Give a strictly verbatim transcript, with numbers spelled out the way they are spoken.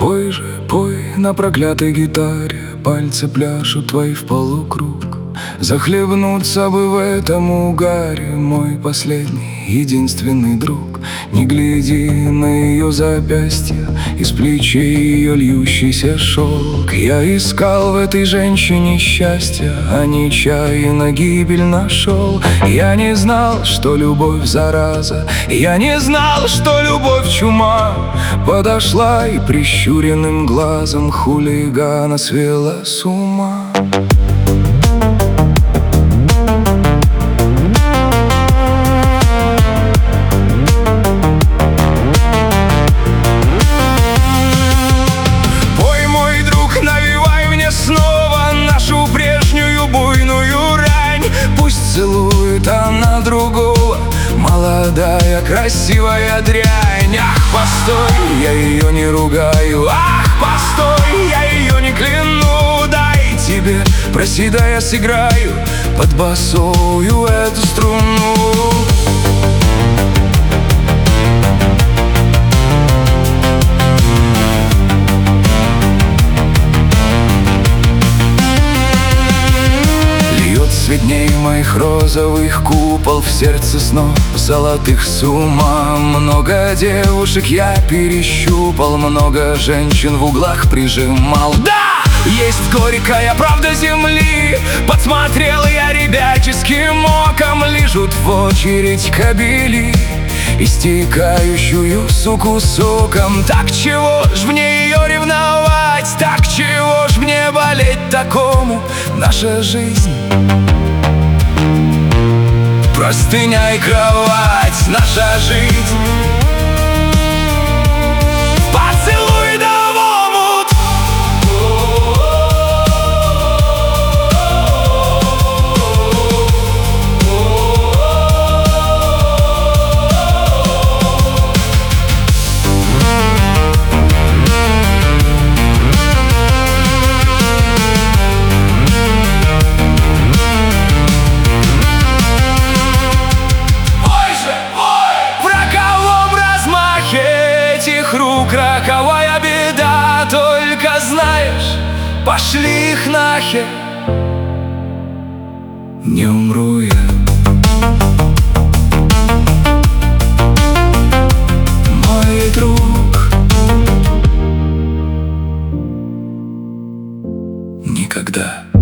Пой же, пой на проклятой гитаре, пальцы пляшут твои в полукруг. Захлебнуться бы в этом угаре, мой последний, единственный друг. Не гляди на ее запястье, из плечей ее льющийся шелк. Я искал в этой женщине счастья, а нечаянно гибель нашел. Я не знал, что любовь зараза, я не знал, что любовь чума. Подошла и прищуренным глазом хулигана свела с ума. Целует она другого, молодая, красивая дрянь. Ах, постой, я ее не ругаю. Ах, постой, я ее не кляну. Дай тебе, проси, да я сыграю под басовую эту струну. Цветней моих розовых купол, в сердце снов золотых с ума. Много девушек я перещупал, много женщин в углах прижимал. Да! Есть горькая правда земли, подсмотрел я ребяческим оком. Лижут в очередь кобели, истекающую суку соком. Так чего ж мне ее ревновать, так чего ж мне болеть такому? Наша жизнь простыня и кровать, наша жизнь. Поцелуй да в омут. Рук роковая беда, только знаешь, пошли их нахер. Не умру я, мой друг, никогда.